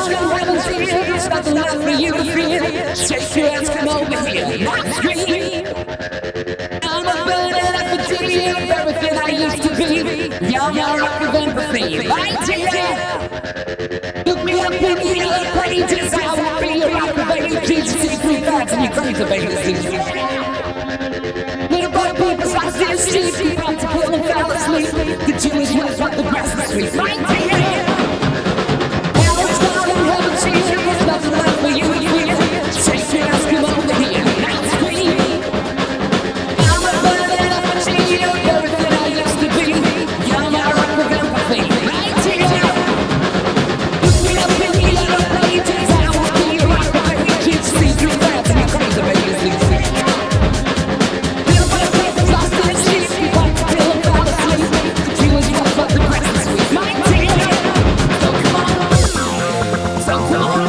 heaven's here. There's nothing left for you to fear. Shake your ass, come over here. Not scream. I'm a burning effigy of everything I used to be. You're my rock of empathy, right here. Look me up in the yellow pages. I will be your rock of ages. 3,000 you crazy babies. Little boy people's lost their sleep. Keep on to pull and fell asleep. The Jewish ones want the grass is sweet, right here. Heaven's gone and heaven's here. There's nothing left for you to fear. Shake your ass, come over here. Now scream. I'm a burning effigy of everything I used to be. You're my rock of empathy, right here. Look me up in the yellow pages. I will be your rock of ages. 3,000 you crazy babies. Little boy people's lost their sleep. Keep on to pull and fell asleep. The Jewish ones want the grass is sweet, right here. So come on. So come on.